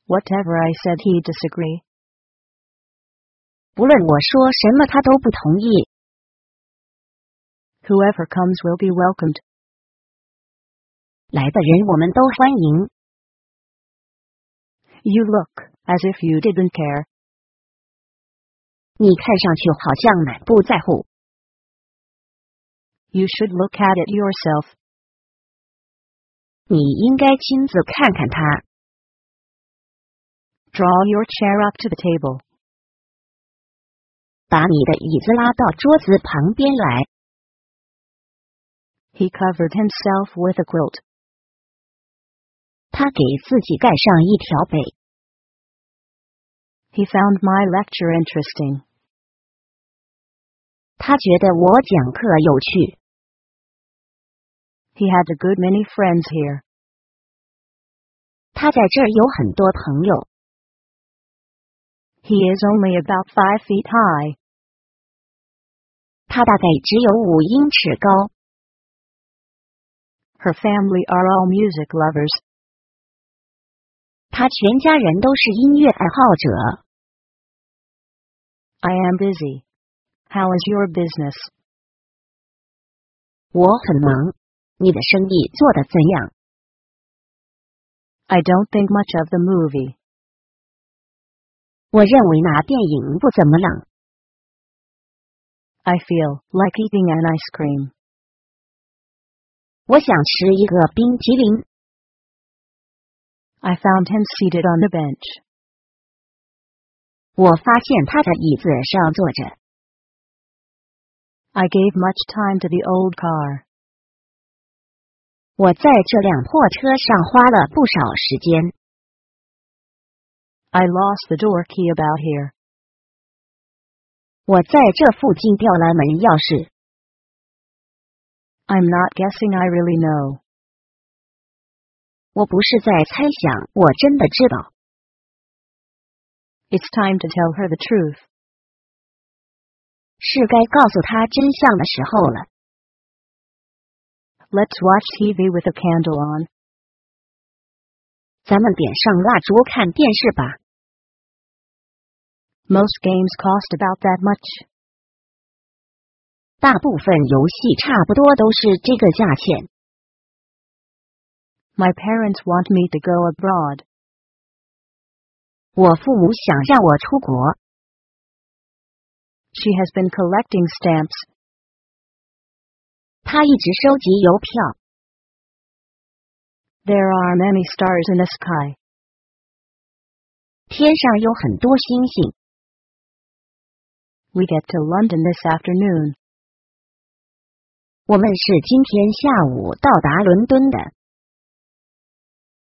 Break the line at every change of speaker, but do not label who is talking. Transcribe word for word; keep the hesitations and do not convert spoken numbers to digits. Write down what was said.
Whatever I said, he'd disagree.
不论我说什么他都不同意。
Whoever comes will be welcomed.
来的人我们都欢迎。
You look as if you didn't care.
你看上去好像满不在乎。
You should look at it yourself.
你应该亲自看看它。
Draw your chair up to the table.
把你的椅子拉到桌子旁边来。
He covered himself with a quilt.
他给自己盖上一条被。
He found my lecture interesting.
他觉得我讲课有趣。
He had a good many friends here.
他在这儿有很多朋友。
He is only about five feet high.
他大概只有五英尺高。
Her family are all music lovers.
他全家人都是音乐爱好者。
I am busy. How is your business?
我很忙，你的生意做得怎样？
I don't think much of the movie.
我认为那电影不怎么样。
I feel like eating an ice cream.
我想吃一个冰淇淋。
I found him seated on the bench.
我发现他在椅子上坐着。
I gave much time to the old car.
我在这辆破车上花了不少时间。
I lost the door key about here.
我在这附近掉了门钥匙。
I'm not guessing, I really know.
我不是在猜想，我真的知道。
It's time to tell her the truth.
是该告诉她真相的时候了。
Let's watch T V with a candle on.
咱们点上蜡烛看电视吧。
Most games cost about that much.
大部分游戏差不多都是这个价钱。
My parents want me to go abroad.
我父母想让我出国。
She has been collecting stamps.
她一直收集邮票。
There are many stars in the sky.
天上有很多星星。
We get to London this afternoon.
我们是今天下午到达伦敦的。